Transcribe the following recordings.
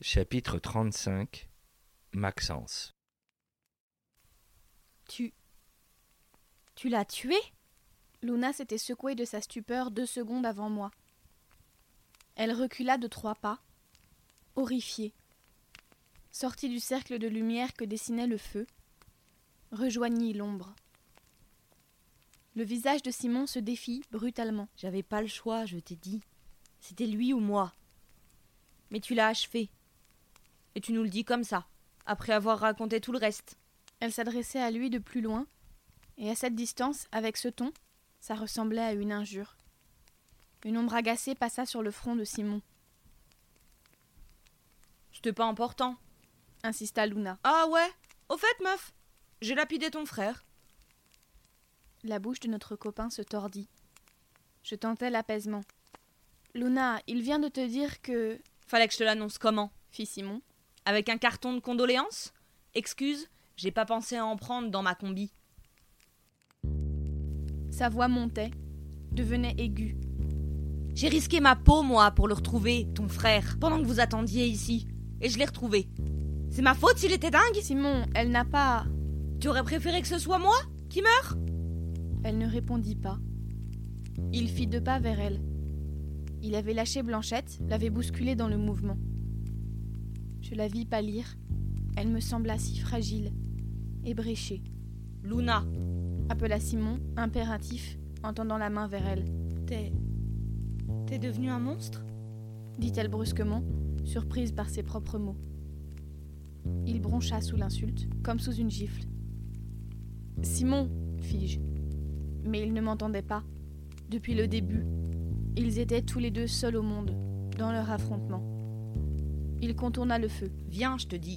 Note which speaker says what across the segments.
Speaker 1: Chapitre 35 Maxence.
Speaker 2: Tu l'as tué ? Luna s'était secouée de sa stupeur 2 secondes avant moi. Elle recula de 3 pas, horrifiée, sortit du cercle de lumière que dessinait le feu, rejoignit l'ombre. Le visage de Simon se défit brutalement.
Speaker 3: J'avais pas le choix, je t'ai dit. C'était lui ou moi. Mais tu l'as achevé. Et tu nous le dis comme ça, après avoir raconté tout le reste.
Speaker 2: Elle s'adressait à lui de plus loin, et à cette distance, avec ce ton, ça ressemblait à une injure. Une ombre agacée passa sur le front de Simon.
Speaker 3: C'était pas important,
Speaker 2: Insista Luna.
Speaker 3: Ah ouais ? Au fait, meuf, j'ai lapidé ton frère.
Speaker 2: La bouche de notre copain se tordit. Je tentai l'apaisement. Luna, il vient de te dire que...
Speaker 3: Fallait que je te l'annonce comment ?
Speaker 2: fit Simon.
Speaker 3: Avec un carton de condoléances ? Excuse, j'ai pas pensé à en prendre dans ma combi.
Speaker 2: Sa voix montait, devenait aiguë.
Speaker 3: J'ai risqué ma peau, moi, pour le retrouver, ton frère, pendant que vous attendiez ici. Et je l'ai retrouvé. C'est ma faute s'il était dingue ?
Speaker 2: Simon, elle n'a pas...
Speaker 3: Tu aurais préféré que ce soit moi qui meure ?
Speaker 2: Elle ne répondit pas. Il fit 2 pas vers elle. Il avait lâché Blanchette, l'avait bousculée dans le mouvement. Je la vis pâlir. Elle me sembla si fragile, ébréchée.
Speaker 3: Luna,
Speaker 2: Appela Simon, impératif, en tendant la main vers elle.
Speaker 3: t'es devenue un monstre ?
Speaker 2: Dit-elle brusquement, surprise par ses propres mots. Il broncha sous l'insulte, comme sous une gifle. « Simon !» fis-je. Mais il ne m'entendait pas. Depuis le début, ils étaient tous les deux seuls au monde, dans leur affrontement. Il contourna le feu.
Speaker 3: « Viens, je te dis. »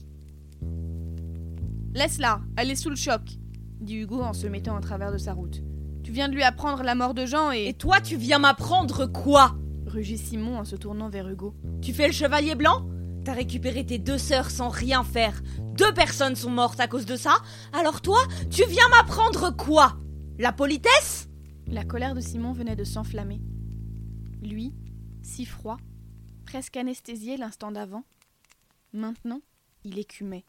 Speaker 2: « Laisse-la, elle est sous le choc !» dit Hugo en se mettant en travers de sa route. « Tu viens de lui apprendre la mort de Jean et... »
Speaker 3: Et toi, tu viens m'apprendre quoi ?
Speaker 2: rugit Simon en se tournant vers Hugo.
Speaker 3: Tu fais le chevalier blanc ? T'as récupéré tes 2 sœurs sans rien faire. 2 personnes sont mortes à cause de ça. Alors toi, tu viens m'apprendre quoi ? La politesse ?
Speaker 2: La colère de Simon venait de s'enflammer. Lui, si froid, presque anesthésié l'instant d'avant, maintenant, il écumait.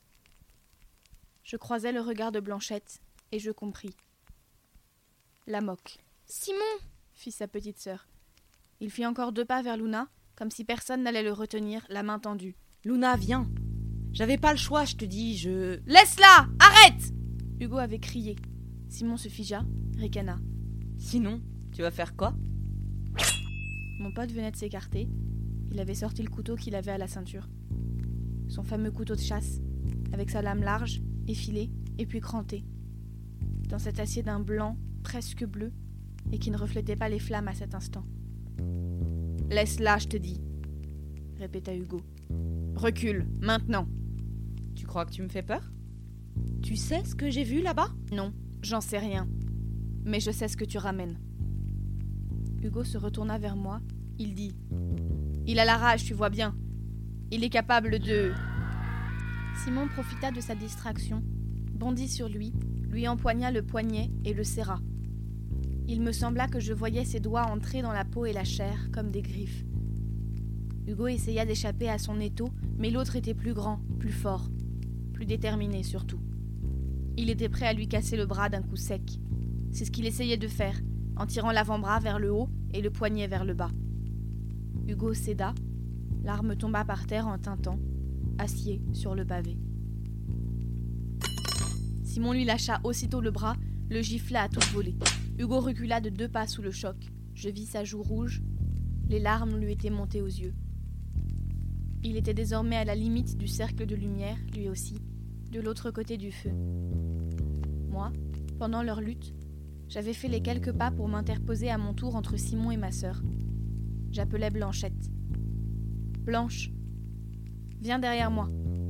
Speaker 2: Je croisai le regard de Blanchette et je compris. La moque. « Simon !» fit sa petite sœur. Il fit encore 2 pas vers Luna, comme si personne n'allait le retenir, la main tendue.
Speaker 3: Luna, viens. J'avais pas le choix, je te dis, je...
Speaker 2: Laisse-la ! Arrête ! Hugo avait crié. Simon se figea, ricana.
Speaker 3: Sinon, tu vas faire quoi ?
Speaker 2: Mon pote venait de s'écarter. Il avait sorti le couteau qu'il avait à la ceinture. Son fameux couteau de chasse, avec sa lame large, effilée et puis crantée. Dans cet acier d'un blanc presque bleu et qui ne reflétait pas les flammes à cet instant. « Laisse-la, je te dis !» répéta Hugo. « Recule, maintenant !»
Speaker 3: Tu crois que tu me fais peur ? Tu sais ce que j'ai vu là-bas ?
Speaker 2: Non, j'en sais rien. Mais je sais ce que tu ramènes. Hugo se retourna vers moi. Il dit « Il a la rage, tu vois bien. Il est capable de... » Simon profita de sa distraction, bondit sur lui empoigna le poignet et le serra. Il me sembla que je voyais ses doigts entrer dans la peau et la chair comme des griffes. Hugo essaya d'échapper à son étau, mais l'autre était plus grand, plus fort, plus déterminé surtout. Il était prêt à lui casser le bras d'un coup sec. C'est ce qu'il essayait de faire, en tirant l'avant-bras vers le haut et le poignet vers le bas. Hugo céda, l'arme tomba par terre en tintant, acier sur le pavé. Simon lui lâcha aussitôt le bras, le gifla à toute volée. Hugo recula de 2 pas sous le choc. Je vis sa joue rouge. Les larmes lui étaient montées aux yeux. Il était désormais à la limite du cercle de lumière, lui aussi, de l'autre côté du feu. Moi, pendant leur lutte, j'avais fait les quelques pas pour m'interposer à mon tour entre Simon et ma sœur. J'appelais Blanchette. « Blanche, viens derrière moi. »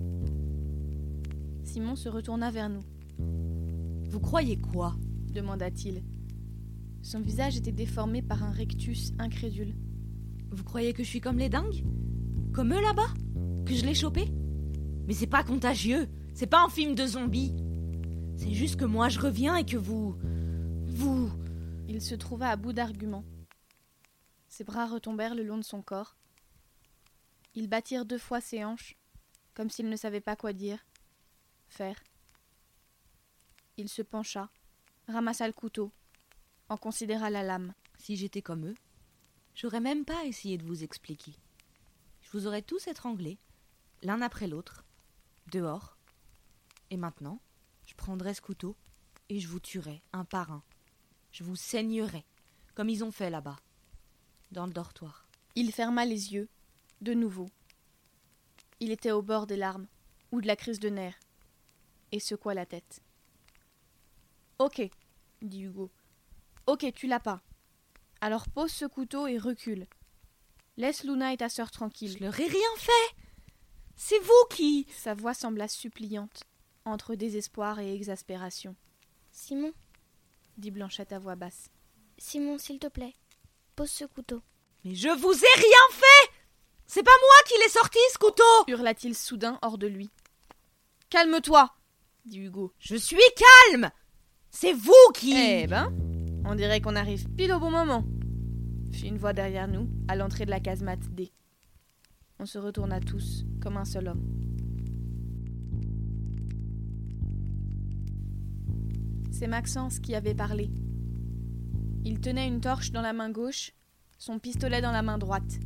Speaker 2: Simon se retourna vers nous.
Speaker 3: « Vous croyez quoi ?»
Speaker 2: demanda-t-il. Son visage était déformé par un rictus incrédule.
Speaker 3: « Vous croyez que je suis comme les dingues ? Comme eux là-bas ? Que je l'ai chopé ? Mais c'est pas contagieux, c'est pas un film de zombies. C'est juste que moi je reviens et que vous...
Speaker 2: Il se trouva à bout d'arguments. Ses bras retombèrent le long de son corps. Ils battirent 2 fois ses hanches, comme s'il ne savait pas quoi dire, faire. Il se pencha, ramassa le couteau, en considéra la lame.
Speaker 3: Si j'étais comme eux, j'aurais même pas essayé de vous expliquer. Je vous aurais tous étranglés, l'un après l'autre, dehors. Et maintenant, je prendrais ce couteau et je vous tuerais un par un. Je vous saignerais, comme ils ont fait là-bas, dans le dortoir.
Speaker 2: Il ferma les yeux, de nouveau. Il était au bord des larmes, ou de la crise de nerfs, et secoua la tête. « Ok, dit Hugo. Ok, tu l'as pas. Alors pose ce couteau et recule. Laisse Luna et ta sœur tranquilles. »
Speaker 3: Je leur ai rien fait. C'est vous qui...
Speaker 2: Sa voix sembla suppliante, entre désespoir et exaspération.
Speaker 4: « Simon,
Speaker 2: dit Blanchette à voix basse.
Speaker 4: Simon, s'il te plaît, pose ce couteau. »
Speaker 3: Mais je vous ai rien fait. C'est pas moi qui l'ai sorti, ce couteau,
Speaker 2: hurla-t-il soudain hors de lui. « Calme-toi, dit Hugo.
Speaker 3: Je suis calme. C'est vous qui...
Speaker 2: Eh ben, on dirait qu'on arrive pile au bon moment, fit une voix derrière nous, à l'entrée de la casemate D. On se retourna tous, comme un seul homme. C'est Maxence qui avait parlé. Il tenait une torche dans la main gauche, son pistolet dans la main droite.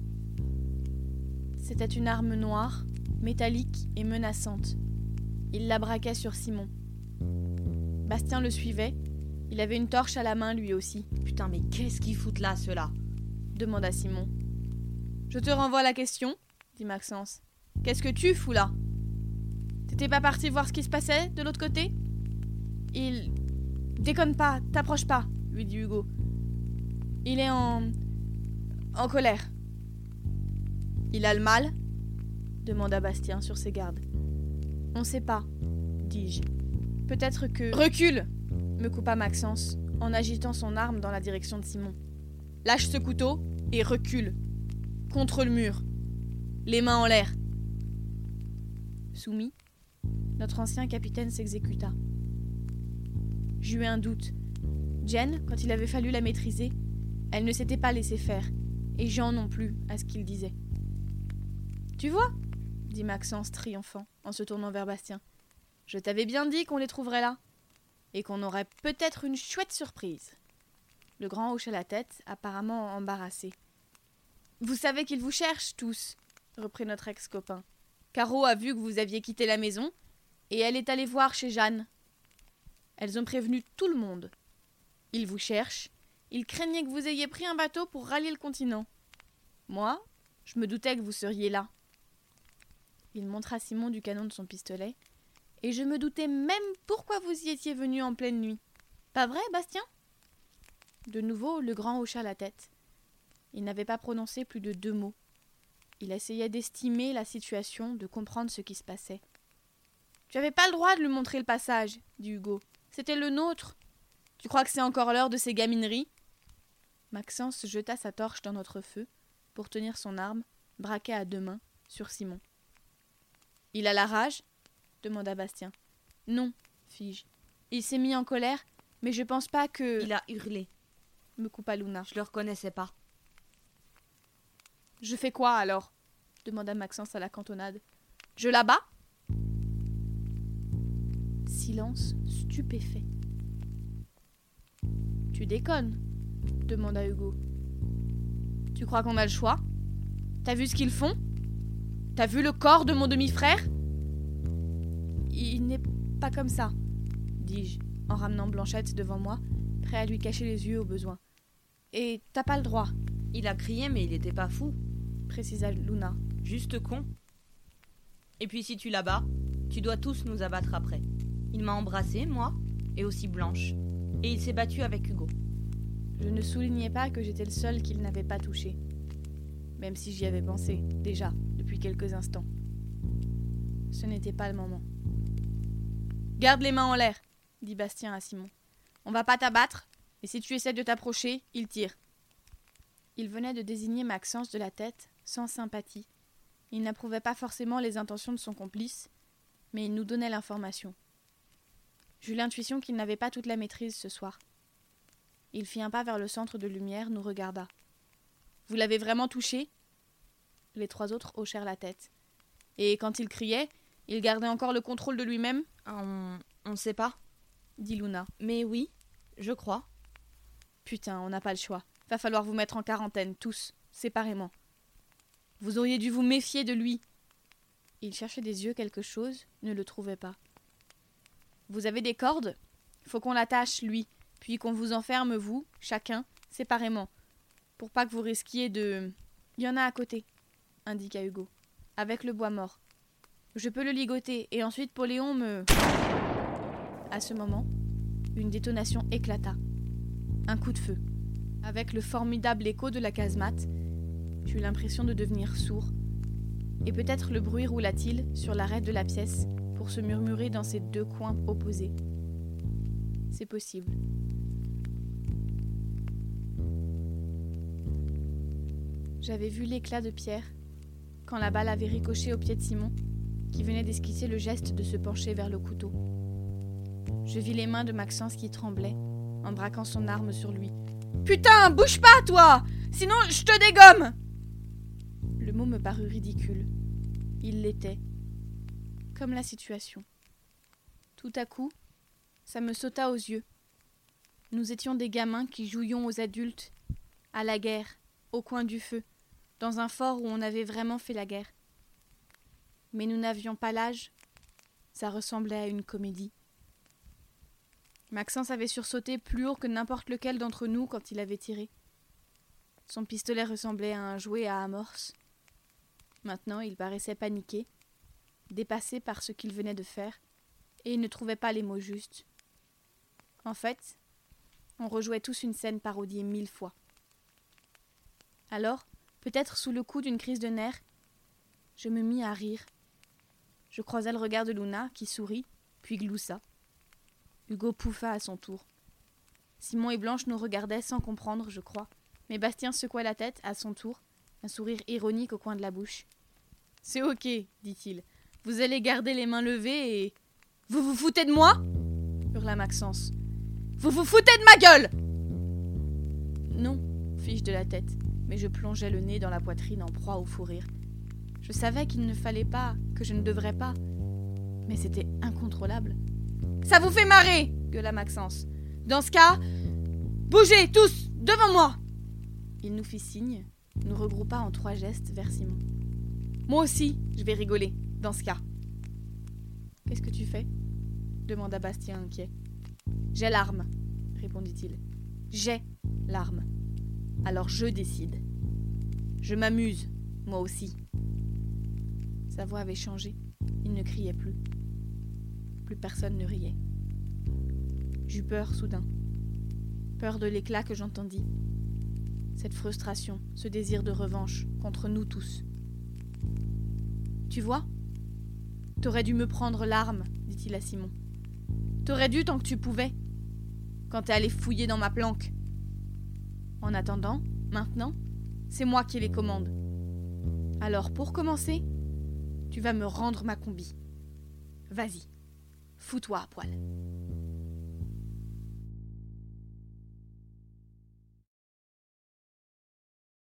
Speaker 2: C'était une arme noire, métallique et menaçante. Il la braquait sur Simon. Bastien le suivait. Il avait une torche à la main lui aussi.
Speaker 3: « Putain, mais qu'est-ce qu'ils foutent là, ceux-là ?»
Speaker 2: demanda Simon. « Je te renvoie la question, dit Maxence. Qu'est-ce que tu fous là? T'étais pas parti voir ce qui se passait de l'autre côté? Il... Déconne pas, t'approches pas, lui dit Hugo. Il est en colère. Il a le mal? Demanda Bastien sur ses gardes. On sait pas, dis-je. Peut-être que... Recule! Me coupa Maxence, en agitant son arme dans la direction de Simon. Lâche ce couteau et recule. Contre le mur. Les mains en l'air. Soumis, notre ancien capitaine s'exécuta. J'eus un doute. Jen, quand il avait fallu la maîtriser, elle ne s'était pas laissée faire, et Jean non plus, à ce qu'il disait. « Tu vois ?» dit Maxence triomphant, en se tournant vers Bastien. « Je t'avais bien dit qu'on les trouverait là, et qu'on aurait peut-être une chouette surprise. » Le grand hocha la tête, apparemment embarrassé. « Vous savez qu'ils vous cherchent, tous, » reprit notre ex-copain. « Caro a vu que vous aviez quitté la maison, et elle est allée voir chez Jeanne. Elles ont prévenu tout le monde. Ils vous cherchent. Ils craignaient que vous ayez pris un bateau pour rallier le continent. Moi, je me doutais que vous seriez là. » Il montra Simon du canon de son pistolet, et je me doutais même pourquoi vous y étiez venu en pleine nuit. Pas vrai, Bastien? De nouveau, le grand hocha la tête. Il n'avait pas prononcé plus de 2 mots. Il essayait d'estimer la situation, de comprendre ce qui se passait. « Tu avais pas le droit de lui montrer le passage, » dit Hugo. « C'était le nôtre. Tu crois que c'est encore l'heure de ces gamineries ?» Maxence jeta sa torche dans notre feu, pour tenir son arme, braquée à 2 mains, sur Simon. « Il a la rage ?» demanda Bastien. « Non, fis-je. Il s'est mis en colère, mais je pense pas que... »
Speaker 3: Il a hurlé,
Speaker 2: me coupa Luna.
Speaker 3: Je le reconnaissais pas.
Speaker 2: « Je fais quoi, alors ?» demanda Maxence à la cantonade. « Je la bats ?» Silence stupéfait. « Tu déconnes ?» demanda Hugo. « Tu crois qu'on a le choix? T'as vu ce qu'ils font? T'as vu le corps de mon demi-frère ?» « Il n'est pas comme ça, » dis-je, en ramenant Blanchette devant moi, prêt à lui cacher les yeux au besoin. « Et t'as pas le droit. »
Speaker 3: Il a crié, mais il était pas fou,
Speaker 2: précisa Luna.
Speaker 3: Juste con. Et puis si tu l'abats, tu dois tous nous abattre après. Il m'a embrassé, moi, et aussi Blanche, et il s'est battu avec Hugo.
Speaker 2: Je ne soulignais pas que j'étais le seul qu'il n'avait pas touché, même si j'y avais pensé, déjà, depuis quelques instants. Ce n'était pas le moment. « Garde les mains en l'air, » dit Bastien à Simon. « On va pas t'abattre, et si tu essaies de t'approcher, il tire. » Il venait de désigner Maxence de la tête, sans sympathie. Il n'approuvait pas forcément les intentions de son complice, mais il nous donnait l'information. J'eus l'intuition qu'il n'avait pas toute la maîtrise ce soir. Il fit un pas vers le centre de lumière, nous regarda. « Vous l'avez vraiment touché ?» Les 3 autres hochèrent la tête. Et quand il criait, Il gardait encore le contrôle de lui-même ?
Speaker 3: On ne sait pas.
Speaker 2: Dit Luna.
Speaker 3: Mais oui, je crois.
Speaker 2: Putain, on n'a pas le choix. Va falloir vous mettre en quarantaine, tous, séparément. Vous auriez dû vous méfier de lui. Il cherchait des yeux quelque chose, ne le trouvait pas. Vous avez des cordes ? Faut qu'on l'attache, lui, puis qu'on vous enferme, vous, chacun, séparément, pour pas que vous risquiez de... Il y en a à côté, indiqua Hugo, avec le bois mort. Je peux le ligoter, et ensuite Poléon me... À ce moment, une détonation éclata. Un coup de feu. Avec le formidable écho de la casemate, j'eus l'impression de devenir sourd. Et peut-être le bruit roula-t-il sur l'arête de la pièce pour se murmurer dans ses deux coins opposés. C'est possible. J'avais vu l'éclat de Pierre quand la balle avait ricoché au pied de Simon, qui venait d'esquisser le geste de se pencher vers le couteau. Je vis les mains de Maxence qui tremblaient, en braquant son arme sur lui. « Putain, bouge pas, toi! Sinon, je te dégomme !» Le mot me parut ridicule. Il l'était. Comme la situation. Tout à coup, ça me sauta aux yeux. Nous étions des gamins qui jouions aux adultes, à la guerre, au coin du feu, dans un fort où on avait vraiment fait la guerre. Mais nous n'avions pas l'âge. Ça ressemblait à une comédie. Maxence avait sursauté plus haut que n'importe lequel d'entre nous quand il avait tiré. Son pistolet ressemblait à un jouet à amorce. Maintenant, il paraissait paniqué, dépassé par ce qu'il venait de faire, et il ne trouvait pas les mots justes. En fait, on rejouait tous une scène parodiée 1000 fois. Alors, peut-être sous le coup d'une crise de nerfs, je me mis à rire. Je croisai le regard de Luna, qui sourit, puis gloussa. Hugo pouffa à son tour. Simon et Blanche nous regardaient sans comprendre, je crois, mais Bastien secoua la tête, à son tour, un sourire ironique au coin de la bouche. « C'est ok, dit-il. Vous allez garder les mains levées et... »« Vous vous foutez de moi ?» hurla Maxence. « Vous vous foutez de ma gueule !» Non, fis-je de la tête, mais je plongeais le nez dans la poitrine en proie au fou rire. Je savais qu'il ne fallait pas, que je ne devrais pas, mais c'était incontrôlable. « Ça vous fait marrer !» gueula Maxence. « Dans ce cas, bougez tous, devant moi !» Il nous fit signe, nous regroupa en 3 gestes vers Simon. « Moi aussi, je vais rigoler, dans ce cas. »« Qu'est-ce que tu fais ?» demanda Bastien inquiet. « J'ai l'arme, » répondit-il. « J'ai l'arme. Alors je décide. Je m'amuse, moi aussi. » Sa voix avait changé. Il ne criait plus. Plus personne ne riait. J'eus peur soudain. Peur de l'éclat que j'entendis. Cette frustration, ce désir de revanche contre nous tous. « Tu vois ? T'aurais dû me prendre l'arme, dit-il à Simon. T'aurais dû tant que tu pouvais, quand t'es allé fouiller dans ma planque. En attendant, maintenant, c'est moi qui ai les commandes. Alors pour commencer, tu vas me rendre ma combi. Vas-y, fous-toi à poil. »